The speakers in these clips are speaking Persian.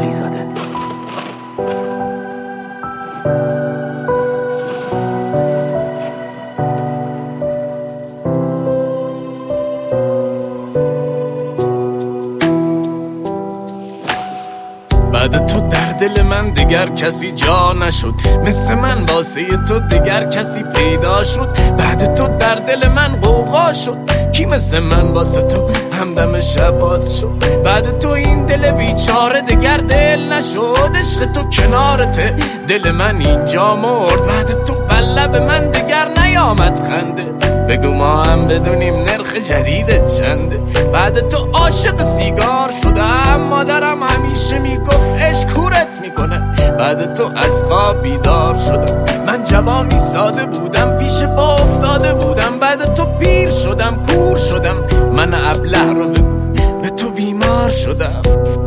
علیزاده. بعد تو در دل من دیگر کسی جا نشد، مثل من واسه تو دیگر کسی پیدا شد. بعد تو در دل من غوغا شد، کی مثل من واسه تو همدم شبات شد. بعد تو این دل بیچاره دیگر دل نشد، عشق تو کنارته دل من اینجا مرد. بعد تو قلب من دیگر نیامد خنده، بگو ما هم بدونیم نرخ جدید چنده. بعد تو عاشق سیگار شدم، مادرم همیشه میگفت عشق کورت میکنه. بعد تو از خواب بیدار شدم، من جوانی ساده بودم پیش پا افتاده بودم. بعد تو پیر شدم کور شدم، من ابله رو بگو به تو بیمار شدم.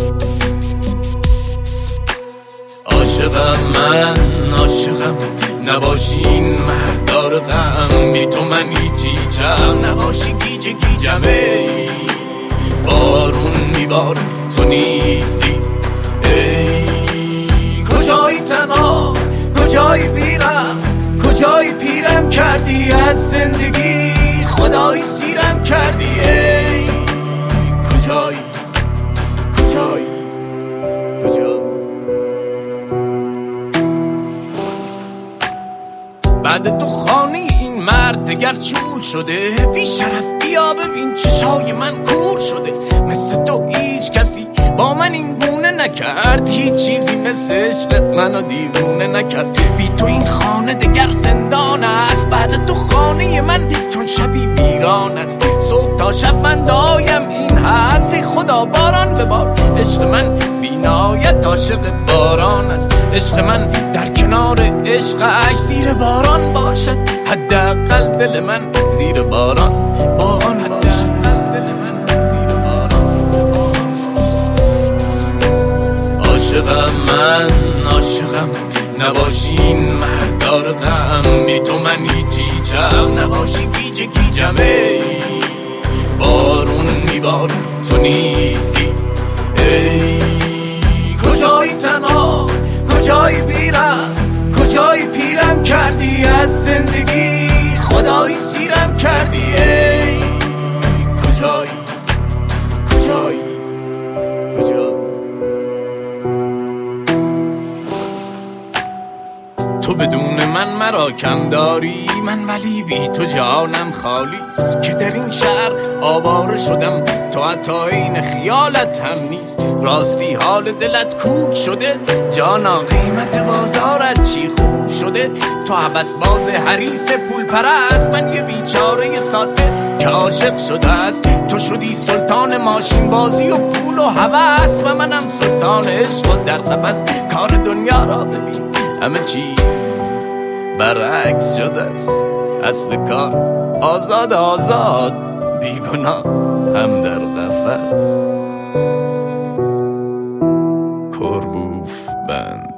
عاشقم من عاشقم، نباشین مردار غم، بی تو من هیچیچم، نباشی گیج گیجم. ای بارون میبار تو نیستی، ای کجایی تنها کجایی پیرم، کجایی پیرم کردی از زندگی، خدایی سیرم کردی. ای کجایی کجایی کجایی. بعد تو خانه این مرد دگر چور شده، بی شرف بیا ببین چشای من کور شده. مثل تو هیچ کسی با من این گونه نکرد، هیچ چیزی مثل عشقت منو دیوونه نکرد. بی تو این خانه دگر زندان است، بعد تو خانه من چون شبی ویران است. صبح تا شب من دایم این هست، خدا باران ببار. عشق من بینایت عاشق باران است، عشق من در کنار عشقش زیر باران باشد. حداقل دل من زیر باران باران باشد. عاشقم من عاشقم، نباشین مردار غم، بی تو من هیچیچم، نباشی گیج گیجم. ای بارون میبار تو نیستی، ای کجایی تنها کجایی پیرم، کجایی پیرم کردی از زندگی، خدایی سیرم کردی. ای کجایی کجایی کجایی. تو بدون من مرا کم داری، من ولی بی تو جانم خالیست. که در این شهر آواره شدم، تو حتی این خیالت هم نیست. راستی حال دلت کوک شده، جانا قیمت بازارت چی خوب شده. تو عبس باز حریص پول پرست، من یه بیچاره ساده که عاشق شده است. تو شدی سلطان ماشین بازی و پول و هوس، و منم سلطان عشق و در قفس. کار دنیا را ببین همه چیز برعکس شده است، اصل کار آزاد آزاد، بیگناه هم در قفس. کربوف بند.